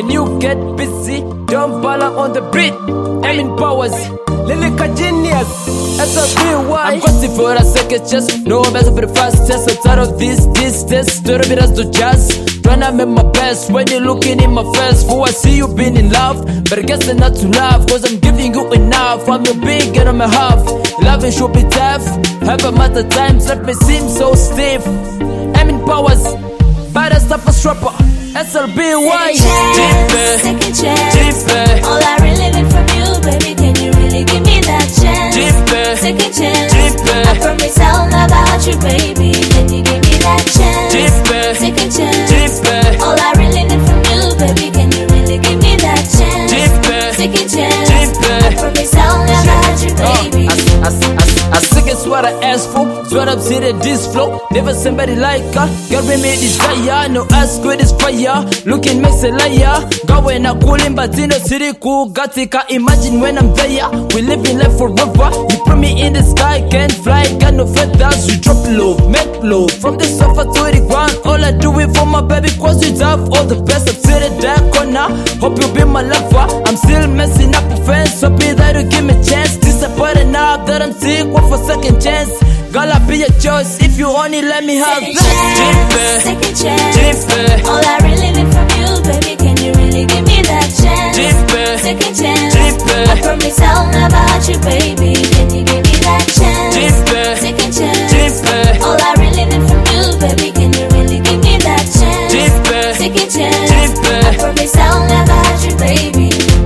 When you get busy, don't bother on the beat. Aiming powers, lyrical genius. SLBY. I'm going for a second chance. No I'm better for the fast test. I'm tired of this test. Story me as the jazz. Tryna make my best when you're looking in my face. For I see you being in love, but I guess not to laugh, cause I'm giving you enough. I'm your big and I'm a half. Loving should be tough. Have a matter times let me seem so stiff. Aiming powers, baddest stuff a strapper. SLBY. Second chance. All I really need from you, baby, can you really give me that chance? Second chance. I promise I'll never hurt you, baby. Can you give me that chance? Second chance. All I really need from you, baby, can you really give me that chance? Second chance. I promise I'll never hurt you, baby. I think it's what I asked for. It's what I'm sitting this flow. Never somebody like her. Girl, we made desire. No ask with this fire. Looking makes a liar. Going a cooling, but in the city cool. Gatika, imagine when I'm there. We living life forever. You put me in the sky, can't fly, got no feathers. You drop low, make low. From the sofa to the ground. All I do it for my baby, cause you have all the best. I'm sitting that corner. Hope you be my lover. I'm still messing up with friends. Hope you that you give me a chance. Disappointed now that I'm sick. What for second chance? Girl, I'll be your choice if you only let me have that. Second chance. All I really need from you, baby, can you really give me that chance? Second chance. I promise I'll never hurt you, baby. Can you give me that chance? Second chance. All I really need from you, baby, can you really give me that chance? Second chance. I promise I'll never hurt you, baby.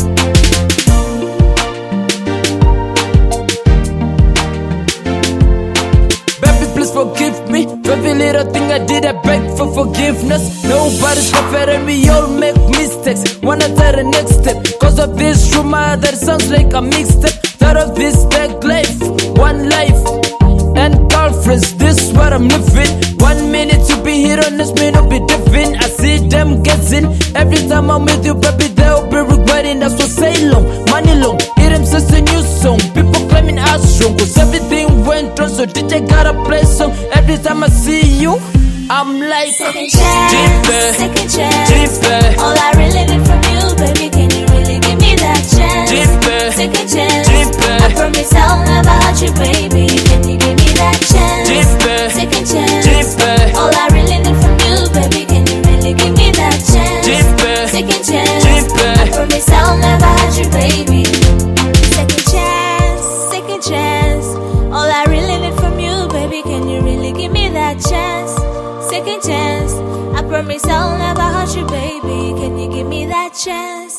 Forgive me for every little thing I did. I beg for forgiveness. Nobody's perfect and we all make mistakes. Wanna try the next step. Cause of this rumor that sounds like a mixtape. Thought of this big life, one life and girlfriends. This what I'm living. 1 minute to be here on this may not be different. I see them guessing. Every time I'm with you, baby, they'll be regretting. That's what say long, money long. It them says a new song. People claiming I strong. Cause everything went wrong, so DJ gotta play song. Every time I see you, I'm like second chance. Second chance. All I really need from you, baby, can you really give me that chance? Second chance. I promise I'll never hurt you, baby. Can you give me that chance? Second chance. All I really need from you, baby, can you really give me that chance? Second chance. I promise I'll never hurt you, baby. Second chance. Second chance. All I really need from you, baby, can you really give me that chance? Second chance. I promise I'll never hurt you, baby. Can you give me that chance?